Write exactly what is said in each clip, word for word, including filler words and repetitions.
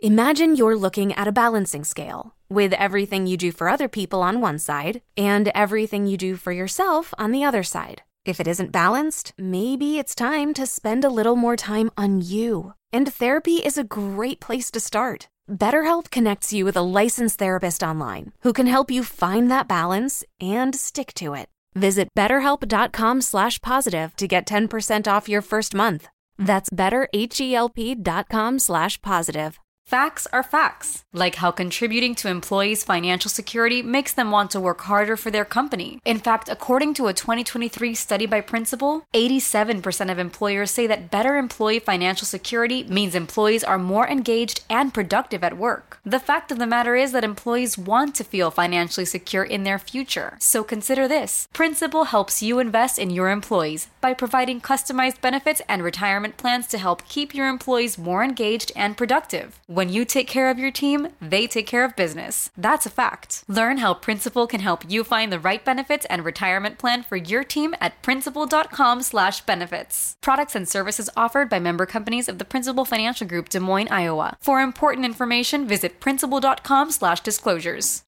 Imagine you're looking at a balancing scale with everything you do for other people on one side and everything you do for yourself on the other side. If it isn't balanced, maybe it's time to spend a little more time on you. And therapy is a great place to start. BetterHelp connects you with a licensed therapist online who can help you find that balance and stick to it. Visit betterhelp.com slash positive to get ten percent off your first month. That's betterhelp.com slash positive. Facts are facts, like how contributing to employees' financial security makes them want to work harder for their company. In fact, according to a twenty twenty-three study by Principal, eighty-seven percent of employers say that better employee financial security means employees are more engaged and productive at work. The fact of the matter is that employees want to feel financially secure in their future. So consider this. Principal helps you invest in your employees by providing customized benefits and retirement plans to help keep your employees more engaged and productive. When you take care of your team, they take care of business. That's a fact. Learn how Principal can help you find the right benefits and retirement plan for your team at principal.com slash benefits. Products and services offered by member companies of the Principal Financial Group, Des Moines, Iowa. For important information, visit principal.com slash disclosures.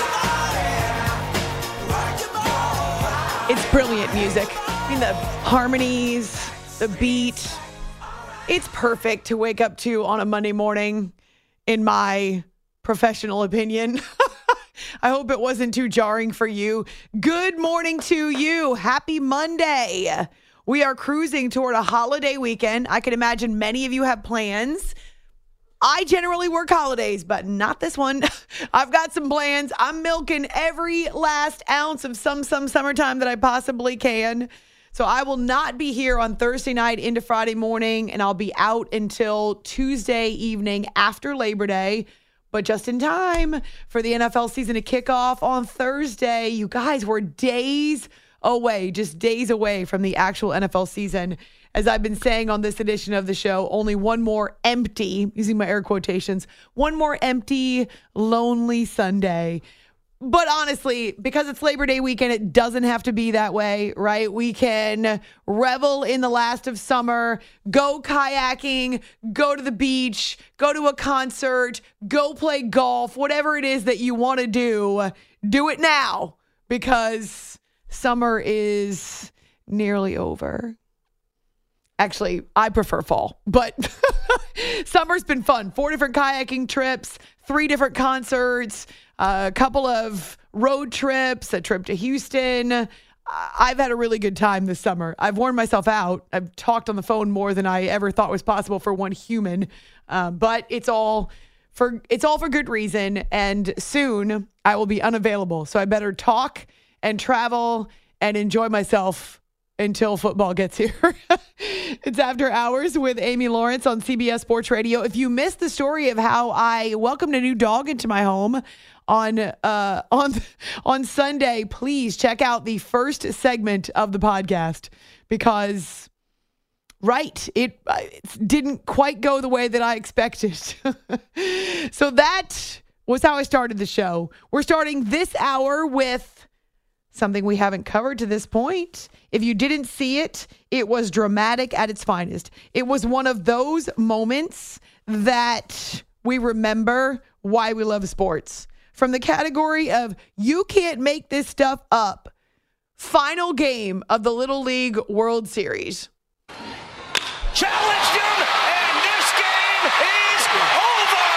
It's brilliant music. I mean, the harmonies, the beat. It's perfect to wake up to on a Monday morning, in my professional opinion. I hope it wasn't too jarring for you. Good morning to you. Happy Monday. We are cruising toward a holiday weekend. I can imagine many of you have plans. I generally work holidays, but not this one. I've got some plans. I'm milking every last ounce of some, some summertime that I possibly can. So I will not be here on Thursday night into Friday morning, and I'll be out until Tuesday evening after Labor Day, but just in time for the N F L season to kick off on Thursday. You guys, we're days away, just days away from the actual N F L season. As I've been saying on this edition of the show, only one more empty, using my air quotations, one more empty, lonely Sunday. But honestly, because it's Labor Day weekend, it doesn't have to be that way, right? We can revel in the last of summer, go kayaking, go to the beach, go to a concert, go play golf, whatever it is that you want to do, do it now because summer is nearly over. Actually, I prefer fall, but summer's been fun. Four different kayaking trips, three different concerts, a couple of road trips, a trip to Houston. I've had a really good time this summer. I've worn myself out. I've talked on the phone more than I ever thought was possible for one human. Um, but it's all for it's all for good reason. And soon I will be unavailable. So I better talk and travel and enjoy myself until football gets here. It's After Hours with Amy Lawrence on C B S Sports Radio. If you missed the story of how I welcomed a new dog into my home on uh, on on Sunday, please check out the first segment of the podcast because, right, it, it didn't quite go the way that I expected. So that was how I started the show. We're starting this hour with something we haven't covered to this point. If you didn't see it, it was dramatic at its finest. It was one of those moments that we remember why we love sports. From the category of you can't make this stuff up. Final game of the Little League World Series. Challenged him, and this game is over.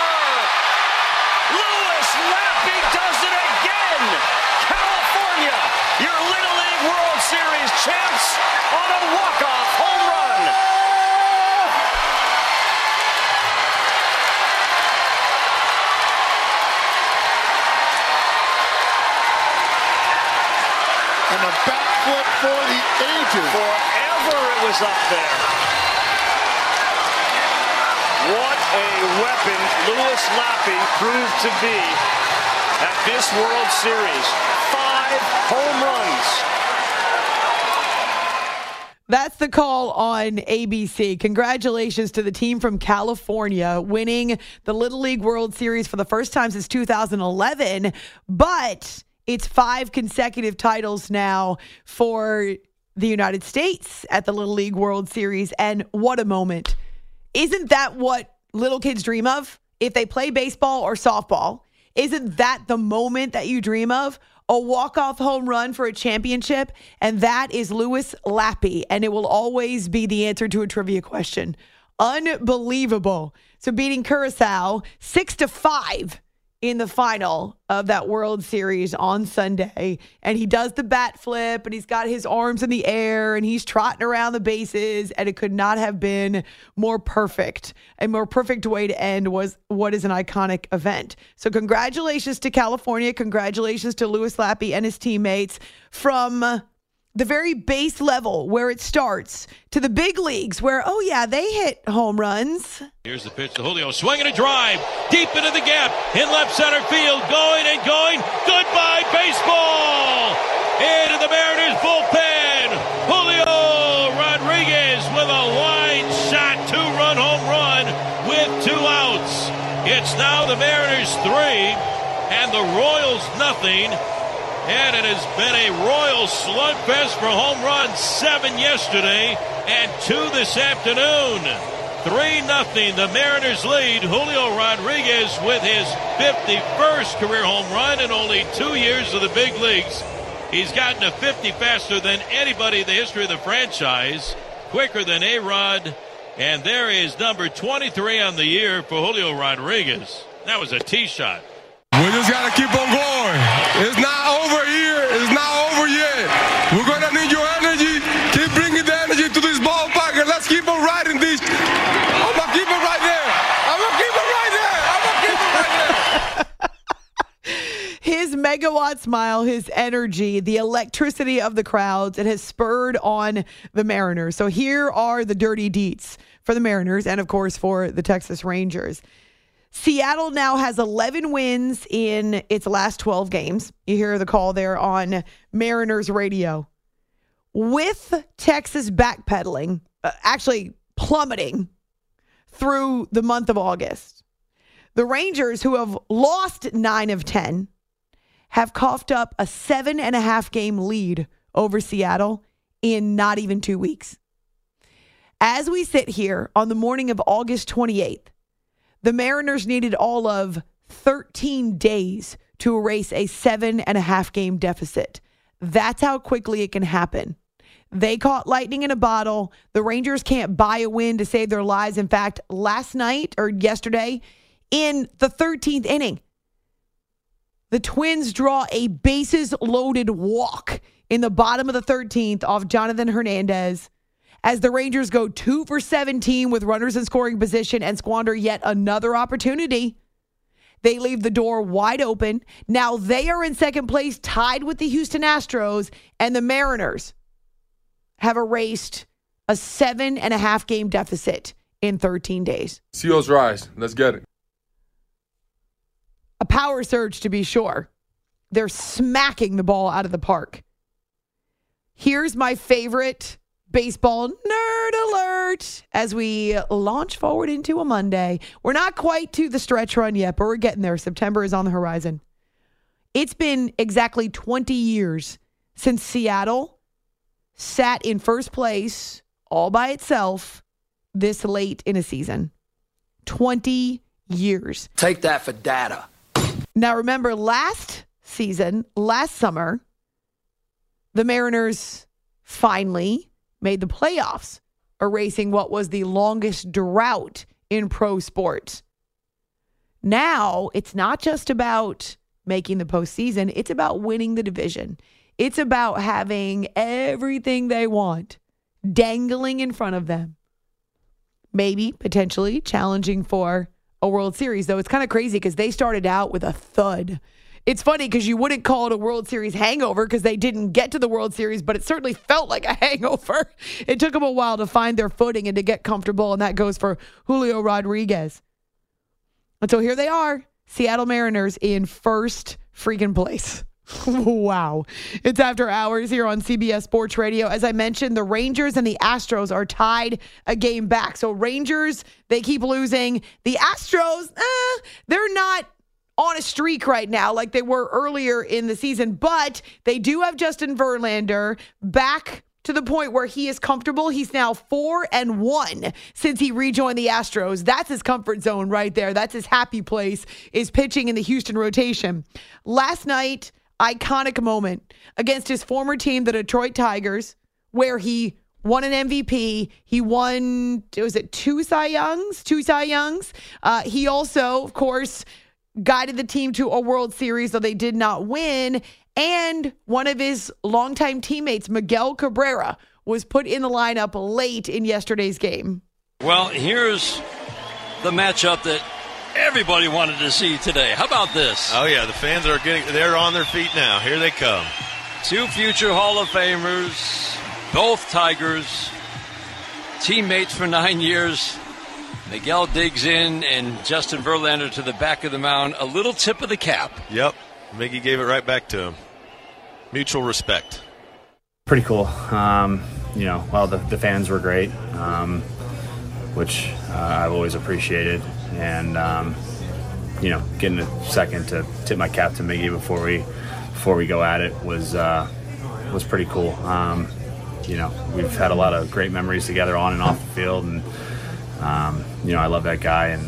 Louis Lappy does it again. California, your Little League World Series champs on a walk-off home run. And a backflip for the ages. Forever it was up there. What a weapon Louis Lappy proved to be at this World Series. Five home runs. That's the call on A B C. Congratulations to the team from California winning the Little League World Series for the first time since two thousand eleven. But it's five consecutive titles now for the United States at the Little League World Series. And what a moment. Isn't that what little kids dream of? if they play baseball or softball, isn't that the moment that you dream of? A walk-off home run for a championship, and that is Louis Lappy, and it will always be the answer to a trivia question. Unbelievable. So beating Curacao six to five in the final of that World Series on Sunday. And he does the bat flip, and he's got his arms in the air, and he's trotting around the bases, and it could not have been more perfect. A more perfect way to end was what is an iconic event. So congratulations to California. Congratulations to Louis Lappy and his teammates from the very base level where it starts to the big leagues where, oh yeah, they hit home runs. Here's the pitch to Julio, swinging a drive deep into the gap in left center field, going and going. Goodbye baseball. Into the Mariners bullpen. Julio Rodriguez with a line shot, two-run home run with two outs. It's now the Mariners three and the Royals nothing. And it has been a royal slugfest for home runs, seven yesterday and two this afternoon. three nothing, the Mariners lead. Julio Rodriguez with his fifty-first career home run in only two years of the big leagues. He's gotten to fifty faster than anybody in the history of the franchise, quicker than A-Rod. And there is number twenty-three on the year for Julio Rodriguez. That was a tee shot. We just got to keep on going. It's not over here. It's not over yet. We're going to need your energy. Keep bringing the energy to this ballpark, and let's keep on riding this. I'm going to keep it right there. I'm going to keep it right there. I'm going to keep it right there. His megawatt smile, his energy, the electricity of the crowds, it has spurred on the Mariners. So here are the dirty deets for the Mariners and, of course, for the Texas Rangers. Seattle now has eleven wins in its last twelve games. You hear the call there on Mariners radio. With Texas backpedaling, uh, actually plummeting through the month of August, the Rangers, who have lost nine of ten, have coughed up a seven and a half game lead over Seattle in not even two weeks. As we sit here on the morning of August twenty-eighth, the Mariners needed all of thirteen days to erase a seven and a half game deficit. That's how quickly it can happen. They caught lightning in a bottle. The Rangers can't buy a win to save their lives. In fact, last night or yesterday, in the thirteenth inning, the Twins draw a bases-loaded walk in the bottom of the thirteenth off Jonathan Hernandez, as the Rangers go two for seventeen with runners in scoring position and squander yet another opportunity. They leave the door wide open. Now they are in second place, tied with the Houston Astros, and the Mariners have erased a seven and a half game deficit in thirteen days. Seals rise. Let's get it. A power surge, to be sure. They're smacking the ball out of the park. Here's my favorite baseball nerd alert as we launch forward into a Monday. We're not quite to the stretch run yet, but we're getting there. September is on the horizon. It's been exactly twenty years since Seattle sat in first place all by itself this late in a season. twenty years. Take that for data. Now remember, last season, last summer, the Mariners finally made the playoffs, erasing what was the longest drought in pro sports. Now, it's not just about making the postseason. It's about winning the division. It's about having everything they want dangling in front of them. Maybe, potentially, challenging for a World Series, though it's kind of crazy because they started out with a thud. It's funny because you wouldn't call it a World Series hangover because they didn't get to the World Series, but it certainly felt like a hangover. It took them a while to find their footing and to get comfortable, and that goes for Julio Rodriguez. And so here they are, Seattle Mariners in first freaking place. Wow. It's After Hours here on C B S Sports Radio. As I mentioned, the Rangers and the Astros are tied a game back. So Rangers, they keep losing. The Astros, eh, they're not on a streak right now like they were earlier in the season, but they do have Justin Verlander back to the point where he is comfortable. He's now four and one since he rejoined the Astros. That's his comfort zone right there. That's his happy place, is pitching in the Houston rotation. Last night, iconic moment against his former team, the Detroit Tigers, where he won an M V P. He won, was it two Cy Youngs? Two Cy Youngs. Uh, he also, of course, guided the team to a World Series, though they did not win. And one of his longtime teammates, Miguel Cabrera, was put in the lineup late in yesterday's game. Well, here's the matchup that everybody wanted to see today. How about this? Oh, yeah, the fans are getting, they're on their feet now. Here they come. Two future Hall of Famers, both Tigers, teammates for nine years. Miguel digs in, and Justin Verlander to the back of the mound. A little tip of the cap. Yep. Miggy gave it right back to him. Mutual respect. Pretty cool. Um, you know, well, the, the fans were great, um, which uh, I've always appreciated. And, um, you know, getting a second to tip my cap to Miggy before we before we go at it was uh, was pretty cool. Um, you know, we've had a lot of great memories together on and off the field, and um, you know, I love that guy, and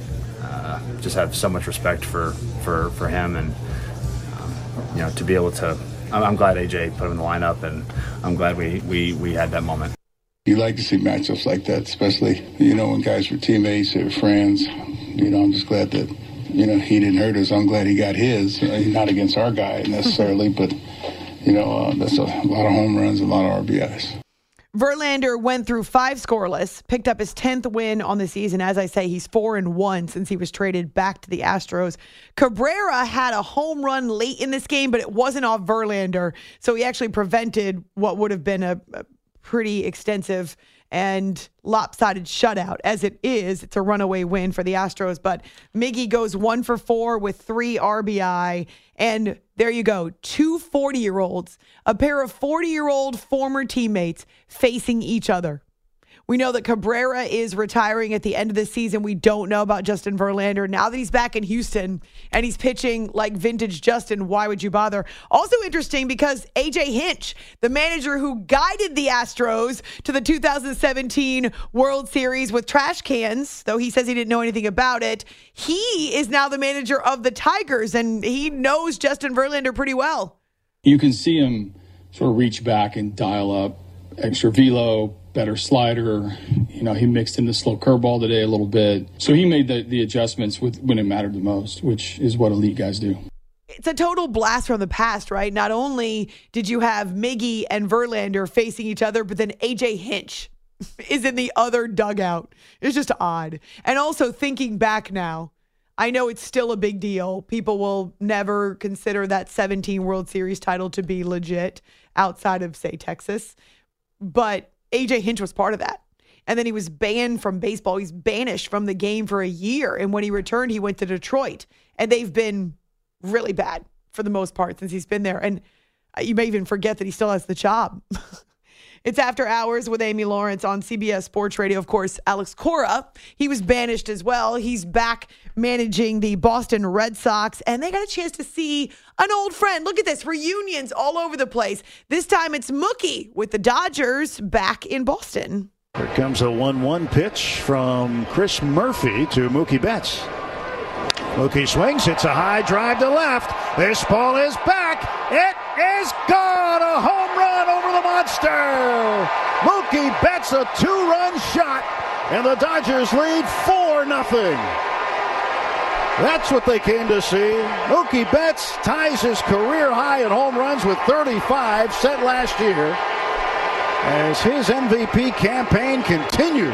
uh, just have so much respect for for, for him, and um, you know, to be able to. I'm, I'm glad A J put him in the lineup, and I'm glad we we we had that moment. You like to see matchups like that, especially, you know, when guys were teammates or friends. You know, I'm just glad that, you know, he didn't hurt us. I'm glad he got his, uh, not against our guy necessarily, but, you know, uh, that's a lot of home runs, a lot of R B Is. Verlander went through five scoreless, picked up his tenth win on the season. As I say, he's four and one since he was traded back to the Astros. Cabrera had a home run late in this game, but it wasn't off Verlander, so he actually prevented what would have been a, a pretty extensive and lopsided shutout. As it is, it's a runaway win for the Astros, but Miggy goes one for four with three R B I, and there you go, two forty-year-olds, a pair of forty-year-old former teammates facing each other. We know that Cabrera is retiring at the end of the season. We don't know about Justin Verlander. Now that he's back in Houston and he's pitching like vintage Justin, why would you bother? Also interesting because A J Hinch, the manager who guided the Astros to the two thousand seventeen World Series with trash cans, though he says he didn't know anything about it, he is now the manager of the Tigers, and he knows Justin Verlander pretty well. You can see him sort of reach back and dial up extra velo, better slider. You know, he mixed in the slow curveball today a little bit. So he made the, the adjustments with, when it mattered the most, which is what elite guys do. It's a total blast from the past, right? Not only did you have Miggy and Verlander facing each other, but then A J Hinch is in the other dugout. It's just odd. And also thinking back now, I know it's still a big deal. People will never consider that seventeen World Series title to be legit outside of, say, Texas. But A J Hinch was part of that. And then he was banned from baseball. He's banished from the game for a year. And when he returned, he went to Detroit. And they've been really bad for the most part since he's been there. And you may even forget that he still has the job. It's After Hours with Amy Lawrence on C B S Sports Radio. Of course, Alex Cora, he was banished as well. He's back managing the Boston Red Sox, and they got a chance to see an old friend. Look at this, reunions all over the place. This time it's Mookie with the Dodgers back in Boston. Here comes a one one pitch from Chris Murphy to Mookie Betts. Mookie swings, hits a high drive to left. This ball is back. It is gone. A home run over the monster. Mookie Betts, a two-run shot, and the Dodgers lead four nothing. That's what they came to see. Mookie Betts ties his career high in home runs with thirty-five, set last year, as his M V P campaign continues.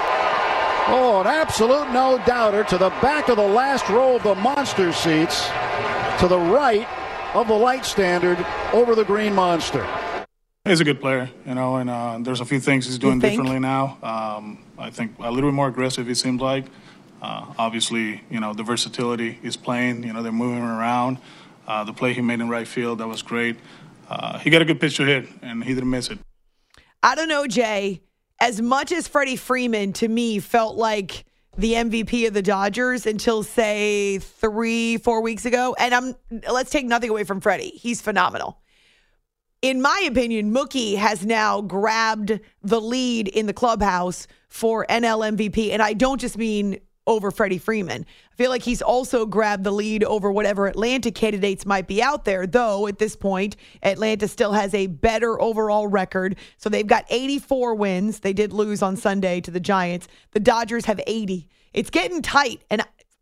Oh, an absolute no-doubter to the back of the last row of the monster seats, to the right of the light standard over the green monster. He's a good player, you know, and uh, there's a few things he's doing differently now. Um, I think a little bit more aggressive, it seems like. Uh, obviously, you know, the versatility he's playing, you know, they're moving around. Uh, the play he made in right field, that was great. Uh, he got a good pitch to hit, and he didn't miss it. I don't know, Jay. As much as Freddie Freeman, to me, felt like the M V P of the Dodgers until, say, three, four weeks ago, and I'm let's take nothing away from Freddie. He's phenomenal. in my opinion, Mookie has now grabbed the lead in the clubhouse for N L M V P. And I don't just mean over Freddie Freeman. I feel like he's also grabbed the lead over whatever Atlanta candidates might be out there, though at this point, Atlanta still has a better overall record. So they've got eighty-four wins. They did lose on Sunday to the Giants. The Dodgers have eighty. It's getting tight, and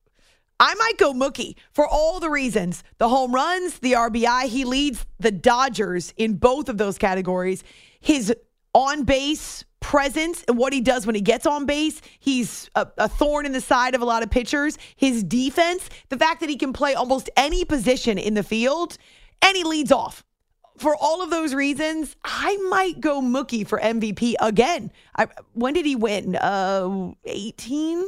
I might go Mookie for all the reasons. The home runs, the R B I. He leads the Dodgers in both of those categories. His on-base presence and what he does when he gets on base, he's a, a thorn in the side of a lot of pitchers. His defense, the fact that he can play almost any position in the field, and he leads off. For all of those reasons, I might go Mookie for M V P again. I, when did he win? Uh, eighteen?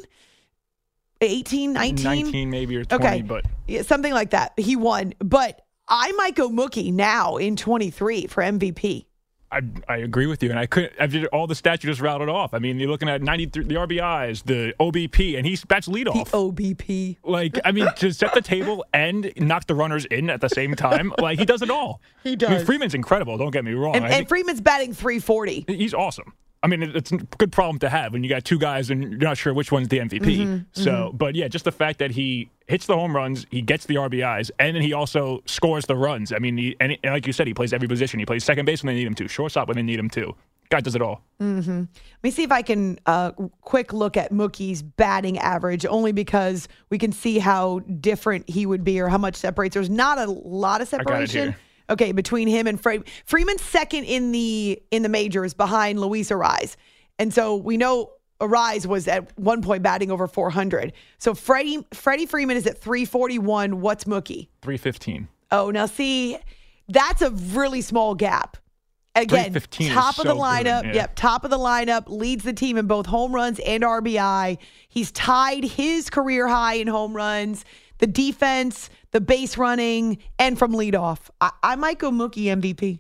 eighteen, nineteen? nineteen maybe, or twenty, okay. but Yeah, something like that. He won. But I might go Mookie now in twenty-three for M V P. I, I agree with you, and I couldn't. I did all the stats you just rattled off. I mean, you're looking at ninety-three, the R B Is, the O B P, and he's that's leadoff. The O B P, like I mean, to set the table and knock the runners in at the same time, like he does it all. He does. I mean, Freeman's incredible. Don't get me wrong. And, and Freeman's batting three forty. He's awesome. I mean, it's a good problem to have when you got two guys and you're not sure which one's the M V P. Mm-hmm, so, mm-hmm. but yeah, just the fact that he hits the home runs, he gets the R B Is, and then he also scores the runs. I mean, he, and, he, and like you said, he plays every position. He plays second base when they need him to, shortstop when they need him to. Guy does it all. Mm-hmm. Let me see if I can uh, quick look at Mookie's batting average, only because we can see how different he would be or how much separates. There's not a lot of separation. I got it here. Okay, between him and Freddie. Freeman's second in the in the majors behind Luis Ariz. And so we know Ariz was at one point batting over four hundred. So Freddie Freddie Freeman is at three forty-one. What's Mookie? three fifteen. Oh, now see, that's a really small gap. Again, top of the so lineup. good, yeah. Yep, top of the lineup, leads the team in both home runs and R B I. He's tied his career high in home runs, the defense, the base running, and from leadoff. I, I might go Mookie M V P.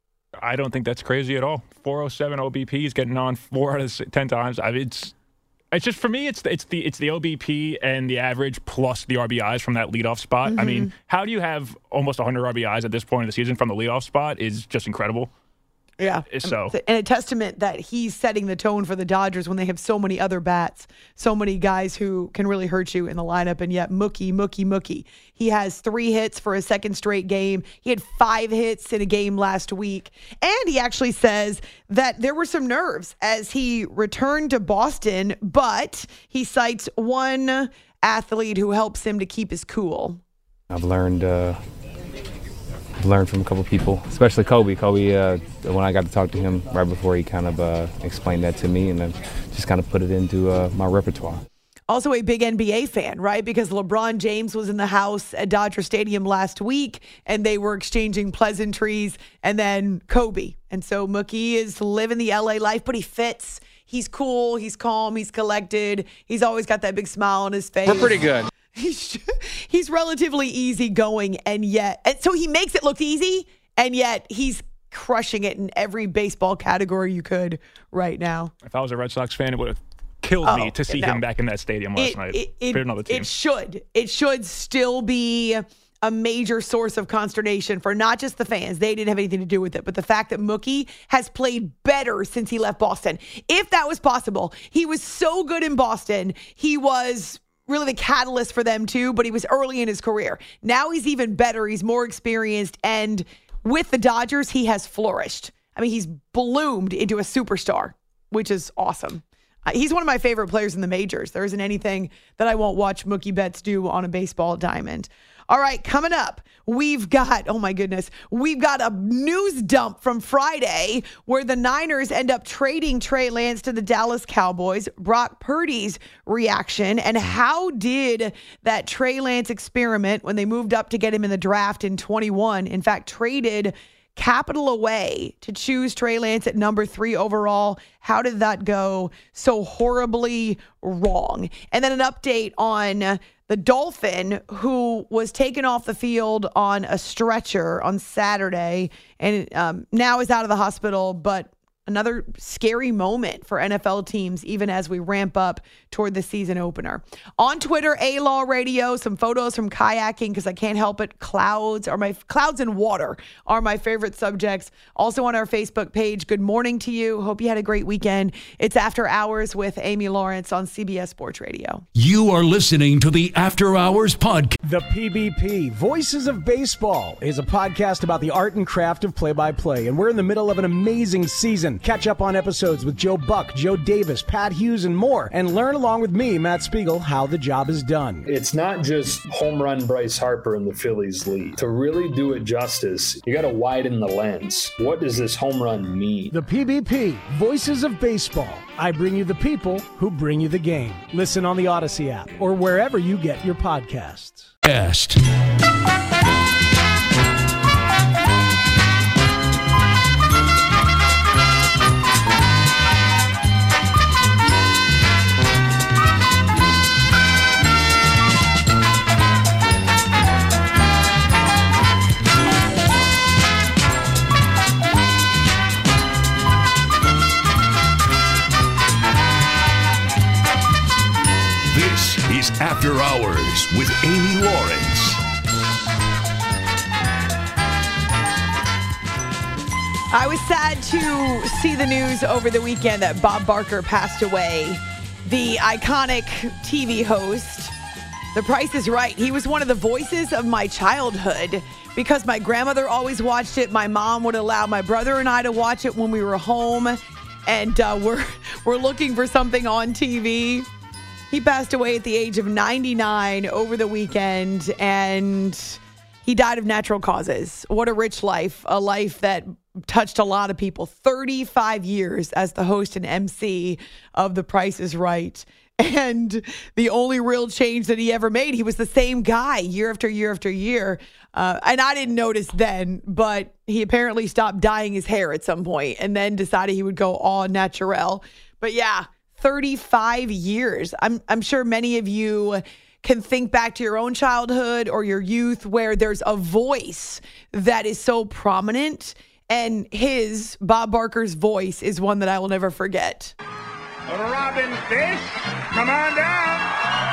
I don't think that's crazy at all. four oh seven O B P. He's getting on four out of ten times. I mean, it's it's just for me. It's it's the it's the O B P and the average plus the R B Is from that leadoff spot. Mm-hmm. I mean, how do you have almost one hundred R B Is at this point of the season from the leadoff spot? Is just incredible. Yeah. So and a testament that he's setting the tone for the Dodgers when they have so many other bats, so many guys who can really hurt you in the lineup. And yet Mookie, Mookie, Mookie. He has three hits for a second straight game. He had five hits in a game last week. And he actually says that there were some nerves as he returned to Boston, but he cites one athlete who helps him to keep his cool. I've learned uh learned from a couple people, especially Kobe. Kobe, uh, when I got to talk to him right before, he kind of uh, explained that to me, and then just kind of put it into uh, my repertoire. Also a big N B A fan, right? Because LeBron James was in the house at Dodger Stadium last week, and they were exchanging pleasantries, and then Kobe. And so Mookie is living the L A life, but he fits. He's cool, he's calm, he's collected. He's always got that big smile on his face. We're pretty good. He's he's relatively easygoing, and yet, and so he makes it look easy, and yet he's crushing it in every baseball category you could right now. If I was a Red Sox fan, it would have killed Oh, me to see no. him back in that stadium last It, night. it, it, for another team. it should. It should still be a major source of consternation for not just the fans. They didn't have anything to do with it, but the fact that Mookie has played better since he left Boston. If that was possible, he was so good in Boston. He was really the catalyst for them too, but he was early in his career. Now he's even better. He's more experienced, and with the Dodgers, he has flourished. I mean, he's bloomed into a superstar, which is awesome. Uh, he's one of my favorite players in the majors. There isn't anything that I won't watch Mookie Betts do on a baseball diamond. All right, coming up, we've got, oh my goodness, we've got a news dump from Friday where the Niners end up trading Trey Lance to the Dallas Cowboys, Brock Purdy's reaction, and how did that Trey Lance experiment when they moved up to get him in the draft in twenty-one, in fact, traded capital away to choose Trey Lance at number three overall. How did that go so horribly wrong? And then an update on the Dolphin, who was taken off the field on a stretcher on Saturday and um, now is out of the hospital, but another scary moment for N F L teams, even as we ramp up toward the season opener. On Twitter, A-Law Radio, some photos from kayaking because I can't help it. Clouds are my clouds and water are my favorite subjects. Also on our Facebook page, good morning to you. Hope you had a great weekend. It's After Hours with Amy Lawrence on C B S Sports Radio. You are listening to the After Hours podcast. The P B P, Voices of Baseball, is a podcast about the art and craft of play-by-play, and we're in the middle of an amazing season. Catch up on episodes with Joe Buck, Joe Davis, Pat Hughes, and more, and learn along with me, Matt Spiegel, how the job is done. It's not just home run Bryce Harper in the Phillies lead. To really do it justice, you got to widen the lens. What does this home run mean? The P B P, Voices of Baseball. I bring you the people who bring you the game. Listen on the Odyssey app or wherever you get your podcasts. Best. Is After Hours with Amy Lawrence. I was sad to see the news over the weekend that Bob Barker passed away. The iconic T V host, The Price is Right. He was one of the voices of my childhood because my grandmother always watched it. My mom would allow my brother and I to watch it when we were home, and uh, we're we're looking for something on T V. He passed away at the age of ninety-nine over the weekend, and he died of natural causes. What a rich life, a life that touched a lot of people. thirty-five years as the host and M C of The Price is Right. And the only real change that he ever made, he was the same guy year after year after year. Uh, and I didn't notice then, but he apparently stopped dyeing his hair at some point and then decided he would go all natural. But yeah, thirty-five years. I'm I'm sure many of you can think back to your own childhood or your youth where there's a voice that is so prominent, and his, Bob Barker's voice, is one that I will never forget. Robin Fish, come on down.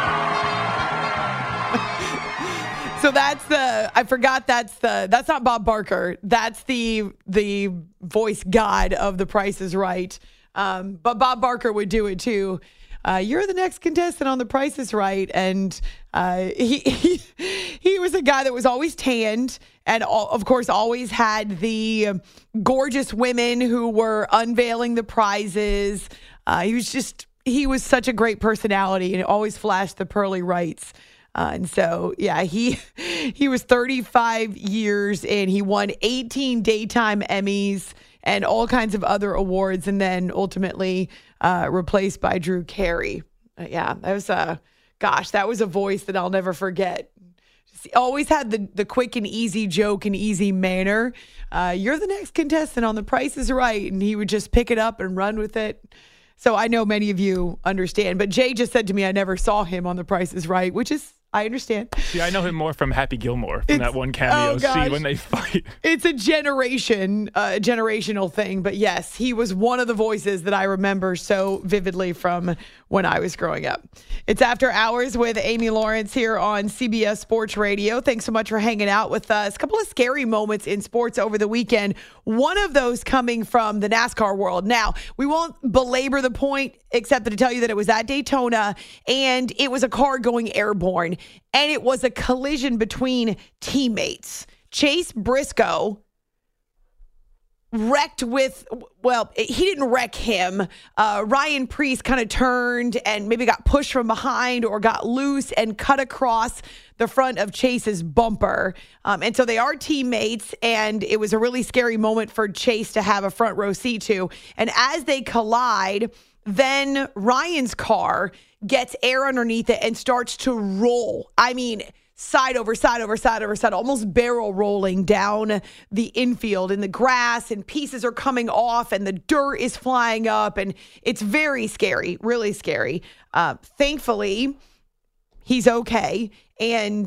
So that's the, I forgot that's the, that's not Bob Barker. That's the the voice god of The Price is Right. Um, but Bob Barker would do it too. Uh, you're the next contestant on The Price is Right. And uh, he, he he was a guy that was always tanned and, all, of course, always had the gorgeous women who were unveiling the prizes. Uh, he was just, he was such a great personality and always flashed the pearly whites. Uh, and so, yeah, he he was thirty-five years and he won eighteen daytime Emmys and all kinds of other awards, and then ultimately uh, replaced by Drew Carey. Uh, yeah, that was a, gosh, that was a voice that I'll never forget. Just, always had the, the quick and easy joke and easy manner. Uh, you're the next contestant on The Price is Right. And he would just pick it up and run with it. So I know many of you understand. But Jay just said to me, I never saw him on The Price is Right, which is, I understand. See, I know him more from Happy Gilmore, from it's, that one cameo oh scene when they fight. It's a generation, uh, generational thing. But yes, he was one of the voices that I remember so vividly from when I was growing up. It's After Hours with Amy Lawrence here on C B S Sports Radio. Thanks so much for hanging out with us. A couple of scary moments in sports over the weekend. One of those coming from the NASCAR world. Now, we won't belabor the point, except to tell you that it was at Daytona, and it was a car going airborne. And it was a collision between teammates. Chase Briscoe wrecked with, well, he didn't wreck him. Uh, Ryan Preece kind of turned and maybe got pushed from behind or got loose and cut across the front of Chase's bumper. Um, and so they are teammates, and it was a really scary moment for Chase to have a front row seat to. And as they collide, then Ryan's car gets air underneath it and starts to roll. I mean, side over side over side over side, almost barrel rolling down the infield in the grass, and pieces are coming off and the dirt is flying up, and it's very scary, really scary. Uh, thankfully, he's okay. And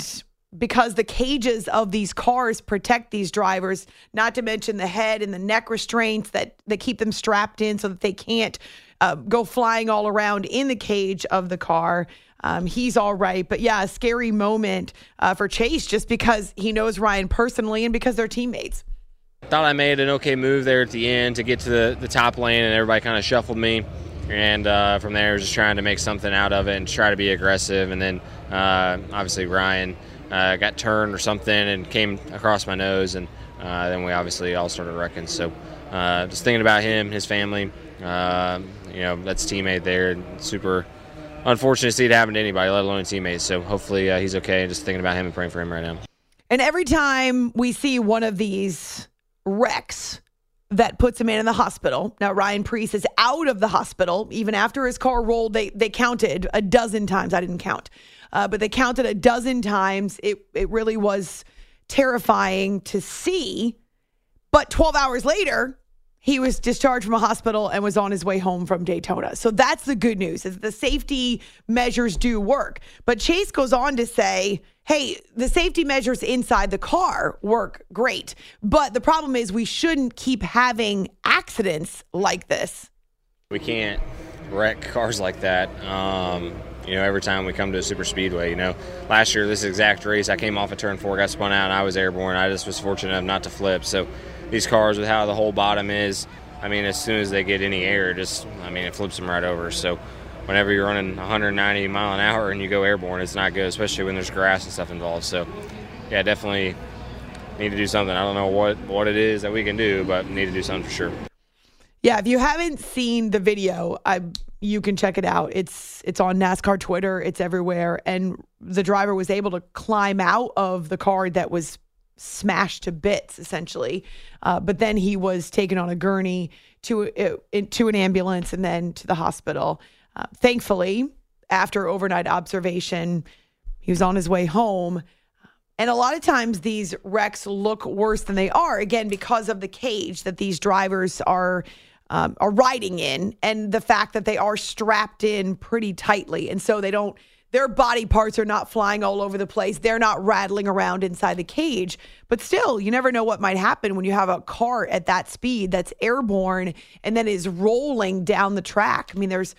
because the cages of these cars protect these drivers, not to mention the head and the neck restraints that, that keep them strapped in so that they can't uh, go flying all around in the cage of the car. Um, he's all right. But yeah, a scary moment uh, for Chase just because he knows Ryan personally and because they're teammates. Thought I made an okay move there at the end to get to the, the top lane, and everybody kind of shuffled me. And uh, from there, just trying to make something out of it and try to be aggressive. And then uh, obviously Ryan uh, got turned or something and came across my nose. And uh, then we obviously all started wrecking. So uh, just thinking about him, his family, uh, you know, that's a teammate there. Super unfortunate to see it happen to anybody, let alone a teammate. So hopefully uh, he's okay. Just thinking about him and praying for him right now. And every time we see one of these wrecks that puts him in the hospital. Now, Ryan Preece is out of the hospital. Even after his car rolled, they they counted a dozen times. I didn't count. Uh, but they counted a dozen times. It, it really was terrifying to see. But twelve hours later, he was discharged from a hospital and was on his way home from Daytona. So that's the good news, is the safety measures do work. But Chase goes on to say, hey, the safety measures inside the car work great. But the problem is we shouldn't keep having accidents like this. We can't wreck cars like that. Um, you know, every time we come to a super speedway, you know, last year, this exact race, I came off of turn four, got spun out, and I was airborne. I just was fortunate enough not to flip. So these cars, with how the whole bottom is, I mean, as soon as they get any air, just, I mean, it flips them right over. So whenever you're running one hundred ninety mile an hour and you go airborne, it's not good, especially when there's grass and stuff involved. So, yeah, definitely need to do something. I don't know what, what it is that we can do, but need to do something for sure. Yeah, if you haven't seen the video, I you can check it out. It's it's on NASCAR Twitter. It's everywhere. And the driver was able to climb out of the car that was smashed to bits, essentially. Uh, but then he was taken on a gurney to, uh, to an ambulance and then to the hospital. Uh, thankfully, after overnight observation, he was on his way home. And a lot of times these wrecks look worse than they are, again, because of the cage that these drivers are um, are riding in and the fact that they are strapped in pretty tightly. And so they don't, their body parts are not flying all over the place. They're not rattling around inside the cage. But still, you never know what might happen when you have a car at that speed that's airborne and then is rolling down the track. I mean, there's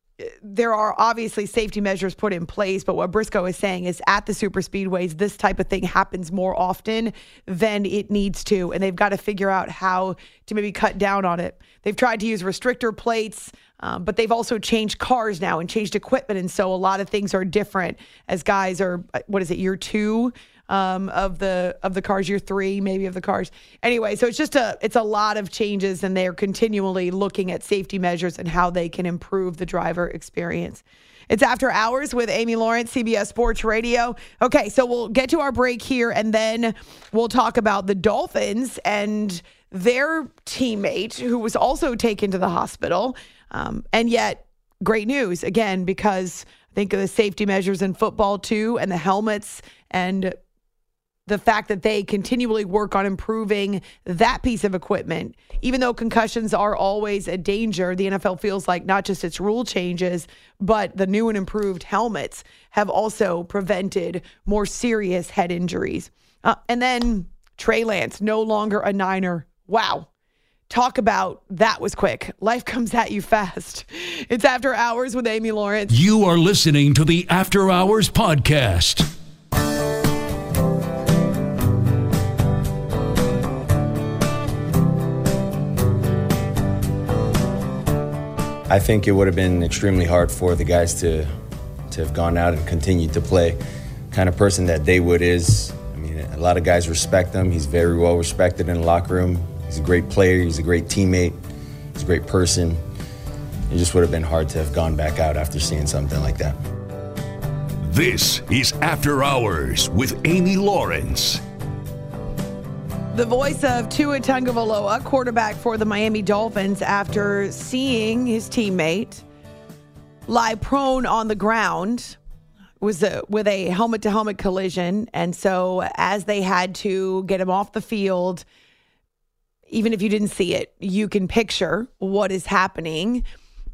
There are obviously safety measures put in place, but what Briscoe is saying is at the super speedways, this type of thing happens more often than it needs to, and they've got to figure out how to maybe cut down on it. They've tried to use restrictor plates, um, but they've also changed cars now and changed equipment, and so a lot of things are different as guys are, what is it, year two? Um, of the of the cars, year three, maybe of the cars. Anyway, so it's just a it's a lot of changes, and they're continually looking at safety measures and how they can improve the driver experience. It's After Hours with Amy Lawrence, C B S Sports Radio. Okay, so we'll get to our break here, and then we'll talk about the Dolphins and their teammate who was also taken to the hospital. Um, and yet, great news, again, because I think of the safety measures in football too, and the helmets, and the fact that they continually work on improving that piece of equipment. Even though concussions are always a danger, the N F L feels like not just its rule changes, but the new and improved helmets have also prevented more serious head injuries. Uh, and then Trey Lance, no longer a Niner. Wow. Talk about that was quick. Life comes at you fast. It's After Hours with Amy Lawrence. You are listening to the After Hours podcast. I think it would have been extremely hard for the guys to to have gone out and continued to play. Kind of person that Daywood is, I mean, a lot of guys respect him. He's very well respected in the locker room. He's a great player. He's a great teammate. He's a great person. It just would have been hard to have gone back out after seeing something like that. This is After Hours with Amy Lawrence. The voice of Tua Tagovailoa, quarterback for the Miami Dolphins, after seeing his teammate lie prone on the ground, was a, with a helmet-to-helmet collision. And so as they had to get him off the field, even if you didn't see it, you can picture what is happening.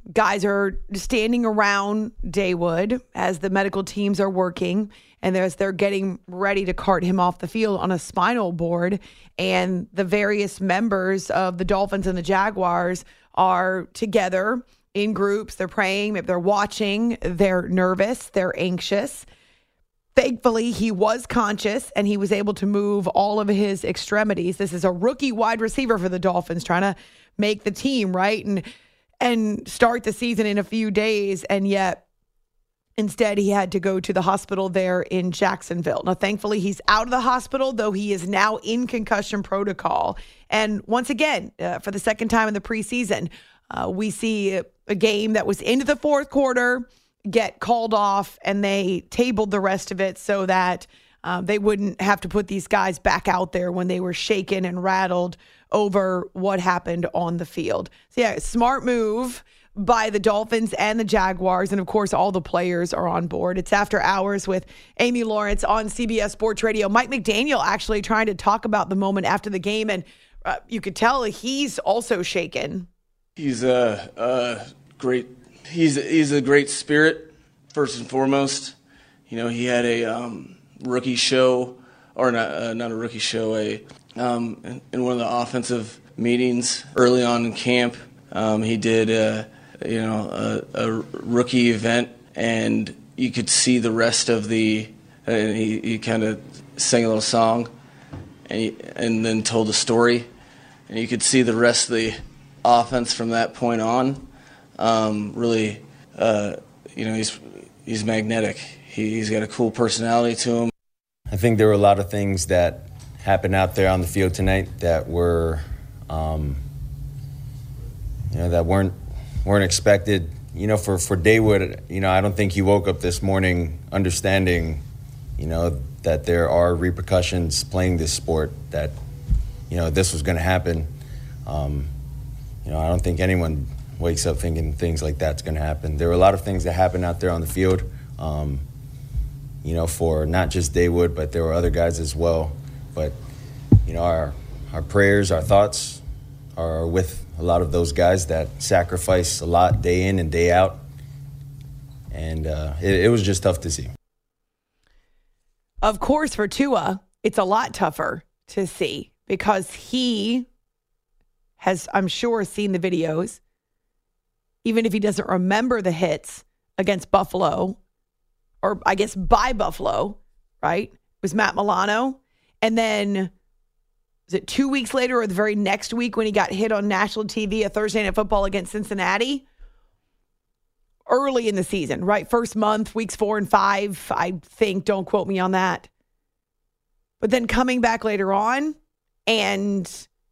guys are standing around Daewood as the medical teams are working, and as they're getting ready to cart him off the field on a spinal board. And the various members of the Dolphins and the Jaguars are together in groups. They're praying, maybe they're watching, they're nervous, they're anxious. Thankfully, he was conscious and he was able to move all of his extremities. This is a rookie wide receiver for the Dolphins trying to make the team, right? And and start the season in a few days. And yet, instead, he had to go to the hospital there in Jacksonville. Now, thankfully, he's out of the hospital, though he is now in concussion protocol. And once again, uh, for the second time in the preseason, uh, we see a game that was into the fourth quarter get called off, and they tabled the rest of it so that um, they wouldn't have to put these guys back out there when they were shaken and rattled over what happened on the field. So yeah, smart move by the Dolphins and the Jaguars, and of course all the players are on board. It's After Hours with Amy Lawrence on C B S Sports Radio. Mike McDaniel actually trying to talk about the moment after the game, and uh, you could tell he's also shaken. He's a, a great He's he's a great spirit, first and foremost. You know, he had a um, rookie show, or not uh, not a rookie show, a um, in, in one of the offensive meetings early on in camp. Um, he did a, you know a, a rookie event, and you could see the rest of the. And he, he kind of sang a little song, and he, and then told a story, and you could see the rest of the offense from that point on. Um, really, uh, you know, he's he's magnetic. He, he's got a cool personality to him. I think there were a lot of things that happened out there on the field tonight that were, um, you know, that weren't weren't expected. You know, for for Daewood, you know, I don't think he woke up this morning understanding, you know, that there are repercussions playing this sport. That, you know, this was going to happen. Um, you know, I don't think anyone wakes up thinking things like that's going to happen. There were a lot of things that happened out there on the field, um, you know, for not just Daewood, but there were other guys as well. But, you know, our our prayers, our thoughts are with a lot of those guys that sacrifice a lot day in and day out. And uh, it, it was just tough to see. Of course, for Tua, it's a lot tougher to see because he has, I'm sure, seen the videos. Even if he doesn't remember the hits against Buffalo, or I guess by Buffalo, right? It was Matt Milano. And then, was it two weeks later or the very next week when he got hit on national T V, a Thursday Night Football against Cincinnati? Early in the season, right? First month, weeks four and five, I think. Don't quote me on that. But then coming back later on and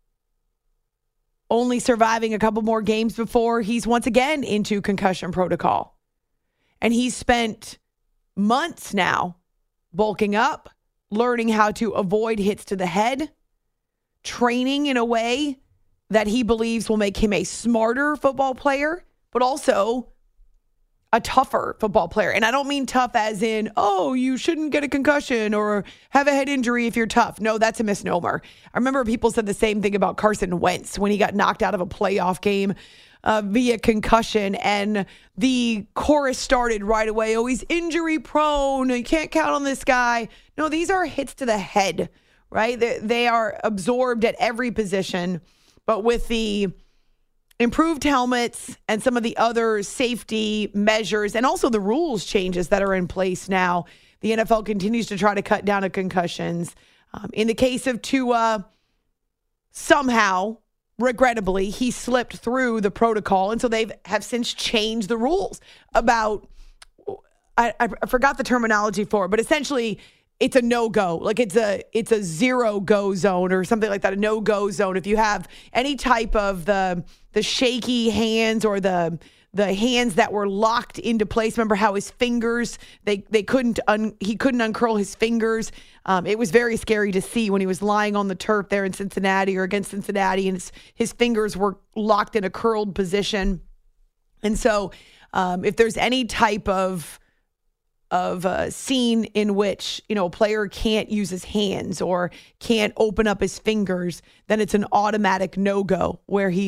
only surviving a couple more games before he's once again into concussion protocol. And he's spent months now bulking up, learning how to avoid hits to the head, training in a way that he believes will make him a smarter football player, but also a tougher football player. And I don't mean tough as in, oh, you shouldn't get a concussion or have a head injury if you're tough. No, that's a misnomer. I remember people said the same thing about Carson Wentz when he got knocked out of a playoff game uh, via concussion. And the chorus started right away. Oh, he's injury prone. You can't count on this guy. No, these are hits to the head, right? They, they are absorbed at every position. But with the improved helmets and some of the other safety measures and also the rules changes that are in place now, the N F L continues to try to cut down on concussions. Um, in the case of Tua, somehow, regrettably, he slipped through the protocol. And so they have since changed the rules about, I, I forgot the terminology for it, but essentially it's a no-go. Like it's a it's a zero-go zone or something like that, a no-go zone. If you have any type of the the shaky hands or the the hands that were locked into place. Remember how his fingers, they they couldn't, un, he couldn't uncurl his fingers. Um, it was very scary to see when he was lying on the turf there in Cincinnati or against Cincinnati and his, his fingers were locked in a curled position. And so um, if there's any type of of a scene in which, you know, a player can't use his hands or can't open up his fingers, then it's an automatic no-go where he's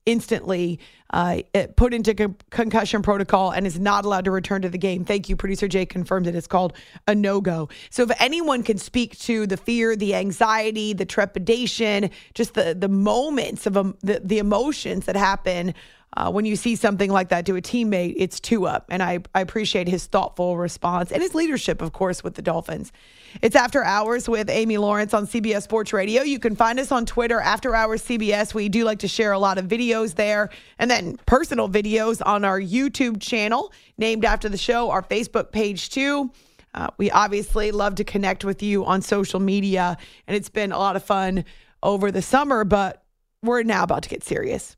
instantly uh, put into con- concussion protocol and is not allowed to return to the game. Thank you. Producer Jay confirmed it. It's called a no-go. So if anyone can speak to the fear, the anxiety, the trepidation, just the, the moments of um, the, the emotions that happen Uh, when you see something like that to a teammate, it's Tua. And I, I appreciate his thoughtful response and his leadership, of course, with the Dolphins. It's After Hours with Amy Lawrence on C B S Sports Radio. You can find us on Twitter, After Hours C B S. We do like to share a lot of videos there, and then personal videos on our YouTube channel, named after the show, our Facebook page too. Uh, we obviously love to connect with you on social media, and it's been a lot of fun over the summer, but we're now about to get serious.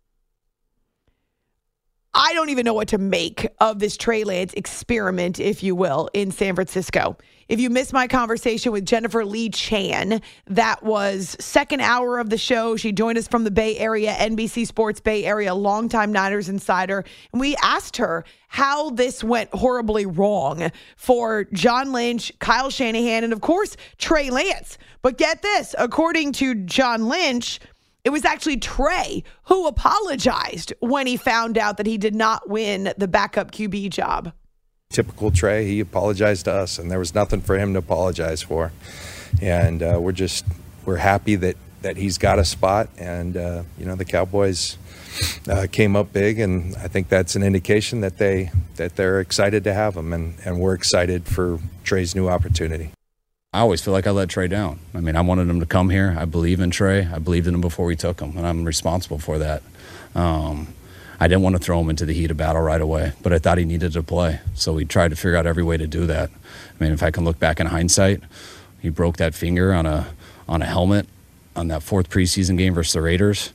I don't even know what to make of this Trey Lance experiment, if you will, in San Francisco. If you missed my conversation with Jennifer Lee Chan, that was second hour of the show. She joined us from the Bay Area, N B C Sports Bay Area, longtime Niners insider. And we asked her how this went horribly wrong for John Lynch, Kyle Shanahan, and of course, Trey Lance. But get this, according to John Lynch, it was actually Trey who apologized when he found out that he did not win the backup Q B job. Typical Trey, he apologized to us, and there was nothing for him to apologize for. And uh, we're just we're happy that, that he's got a spot. And, uh, you know, the Cowboys uh, came up big, and I think that's an indication that, they, that they're excited to have him, and, and we're excited for Trey's new opportunity. I always feel like I let Trey down. I mean, I wanted him to come here. I believe in Trey. I believed in him before we took him, and I'm responsible for that. Um, I didn't want to throw him into the heat of battle right away, but I thought he needed to play. So we tried to figure out every way to do that. I mean, if I can look back in hindsight, he broke that finger on a on a helmet on that fourth preseason game versus the Raiders.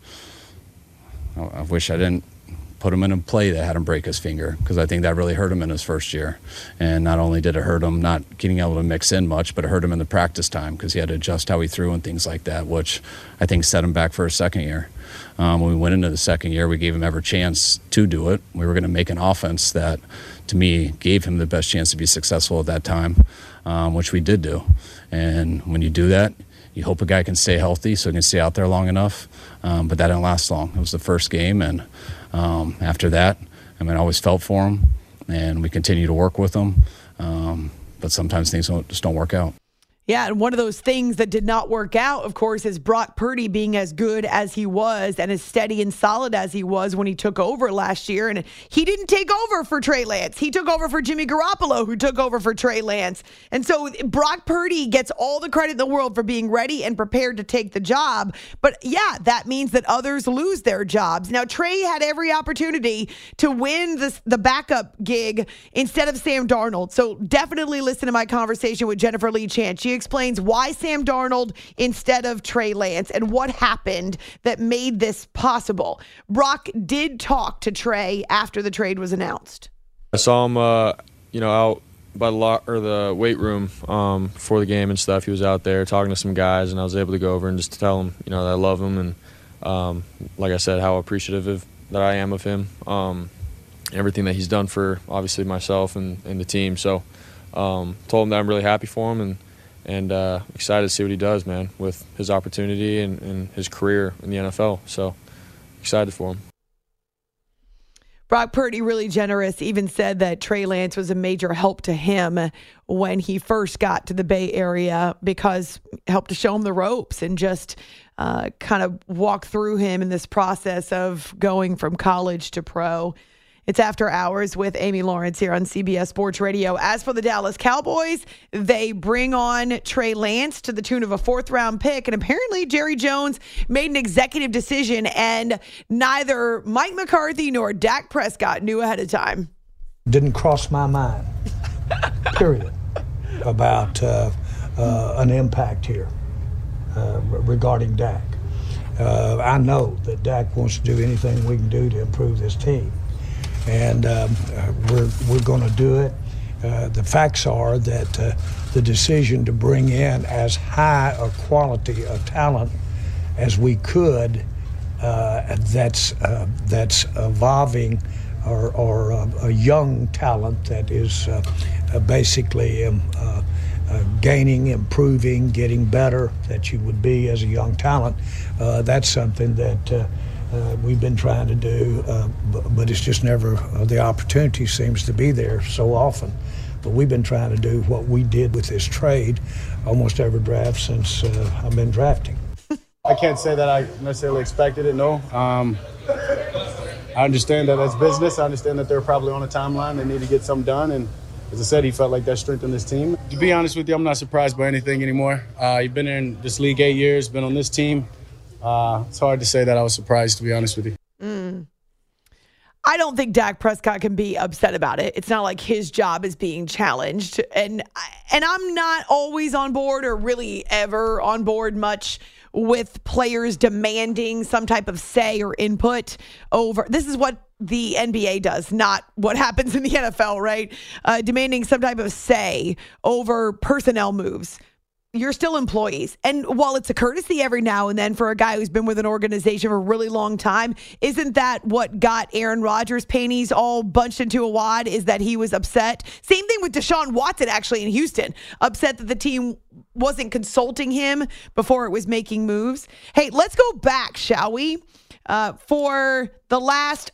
I, I wish I didn't put him in a play that had him break his finger, because I think that really hurt him in his first year. And not only did it hurt him not getting able to mix in much, but it hurt him in the practice time because he had to adjust how he threw and things like that, which I think set him back for his second year. Um, when we went into the second year, we gave him every chance to do it. We were going to make an offense that, to me, gave him the best chance to be successful at that time, um, which we did do. And when you do that, you hope a guy can stay healthy so he can stay out there long enough, um, but that didn't last long. It was the first game, and um, after that, I mean, I always felt for him, and we continue to work with him, um, but sometimes things don't, just don't work out. Yeah, and one of those things that did not work out, of course, is Brock Purdy being as good as he was and as steady and solid as he was when he took over last year. And he didn't take over for Trey Lance. He took over for Jimmy Garoppolo, who took over for Trey Lance. And so Brock Purdy gets all the credit in the world for being ready and prepared to take the job. But yeah, that means that others lose their jobs. Now, Trey had every opportunity to win this, the backup gig instead of Sam Darnold. So definitely listen to my conversation with Jennifer Lee Chan. She explains why Sam Darnold instead of Trey Lance and what happened that made this possible. Brock did talk to Trey after the trade was announced. I saw him, uh, you know, out by the lo- or the weight room um, before the game and stuff. He was out there talking to some guys, and I was able to go over and just tell him, you know, that I love him, and um, like I said, how appreciative of, that I am of him, um, everything that he's done for obviously myself and, and the team. So um, told him that I'm really happy for him, and And uh, excited to see what he does, man, with his opportunity and, and his career in the N F L. So excited for him. Brock Purdy, really generous, even said that Trey Lance was a major help to him when he first got to the Bay Area, because it helped to show him the ropes and just uh, kind of walk through him in this process of going from college to pro. It's After Hours with Amy Lawrence here on C B S Sports Radio. As for the Dallas Cowboys, they bring on Trey Lance to the tune of a fourth round pick. And apparently Jerry Jones made an executive decision, and neither Mike McCarthy nor Dak Prescott knew ahead of time. Didn't cross my mind, period, about uh, uh, an impact here uh, regarding Dak. Uh, I know that Dak wants to do anything we can do to improve this team. And um, uh, we're we're going to do it. Uh, the facts are that uh, the decision to bring in as high a quality of talent as we could, uh, that's uh, that's evolving, or, or uh, a young talent that is uh, uh, basically um, uh, uh, gaining, improving, getting better, that you would be as a young talent. Uh, that's something that. Uh, uh, we've been trying to do, uh, but, but it's just never, uh, the opportunity seems to be there so often. But we've been trying to do what we did with this trade almost every draft since uh, I've been drafting. I can't say that I necessarily expected it, no. Um, I understand that that's business. I understand that they're probably on a timeline. They need to get something done. And as I said, he felt like that strengthened his team. To be honest with you, I'm not surprised by anything anymore. Uh, you've been in this league eight years, been on this team. Uh, it's hard to say that I was surprised, to be honest with you. Mm. I don't think Dak Prescott can be upset about it. It's not like his job is being challenged. And, and I'm not always on board or really ever on board much with players demanding some type of say or input over. This is what the N B A does, not what happens in the N F L, right? Uh, demanding some type of say over personnel moves. You're still employees. And while it's a courtesy every now and then for a guy who's been with an organization for a really long time, isn't that what got Aaron Rodgers' panties all bunched into a wad, is that he was upset? Same thing with Deshaun Watson, actually, in Houston. Upset that the team wasn't consulting him before it was making moves. Hey, let's go back, shall we? Uh, for the last,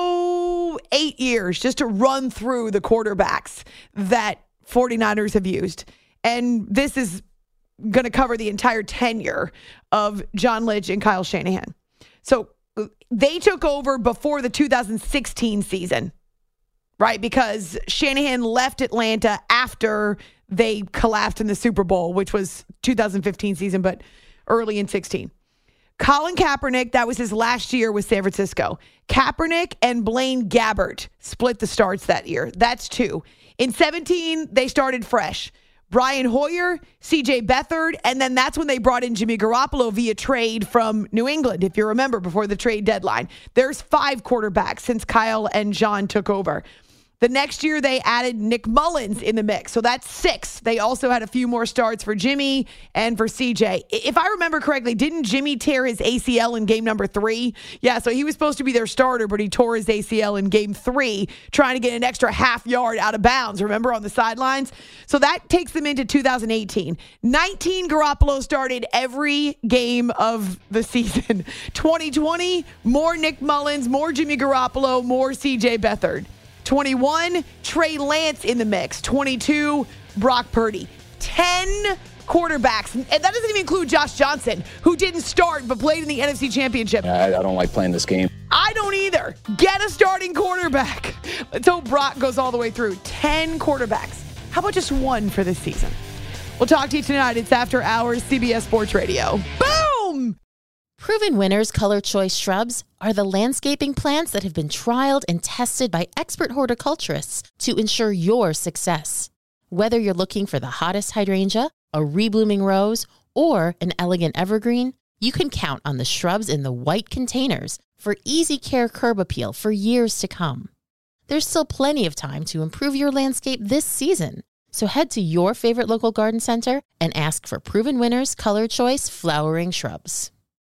oh, eight years, just to run through the quarterbacks that 49ers have used. And this is going to cover the entire tenure of John Lynch and Kyle Shanahan. So they took over before the two thousand sixteen season, right? Because Shanahan left Atlanta after they collapsed in the Super Bowl, which was two thousand fifteen season, but early in sixteen. Colin Kaepernick, that was his last year with San Francisco. Kaepernick and Blaine Gabbert split the starts that year. That's two. In seventeen, they started fresh. Brian Hoyer, C J Beathard, and then that's when they brought in Jimmy Garoppolo via trade from New England, if you remember, before the trade deadline. There's five quarterbacks since Kyle and John took over. The next year, they added Nick Mullins in the mix. So that's six. They also had a few more starts for Jimmy and for C J. If I remember correctly, didn't Jimmy tear his A C L in game number three? Yeah, so he was supposed to be their starter, but he tore his A C L in game three, trying to get an extra half yard out of bounds, remember, on the sidelines? So that takes them into two thousand eighteen. nineteen, Garoppolo started every game of the season. twenty twenty, more Nick Mullins, more Jimmy Garoppolo, more C J Beathard. twenty-one, Trey Lance in the mix. twenty-two, Brock Purdy. ten quarterbacks. And that doesn't even include Josh Johnson, who didn't start but played in the N F C Championship. I, I don't like playing this game. I don't either. Get a starting quarterback. Let's hope Brock goes all the way through. ten quarterbacks. How about just one for this season? We'll talk to you tonight. It's After Hours, C B S Sports Radio. Boom! Proven Winners Color Choice shrubs are the landscaping plants that have been trialed and tested by expert horticulturists to ensure your success. Whether you're looking for the hottest hydrangea, a reblooming rose, or an elegant evergreen, you can count on the shrubs in the white containers for easy care curb appeal for years to come. There's still plenty of time to improve your landscape this season, so head to your favorite local garden center and ask for Proven Winners Color Choice flowering shrubs.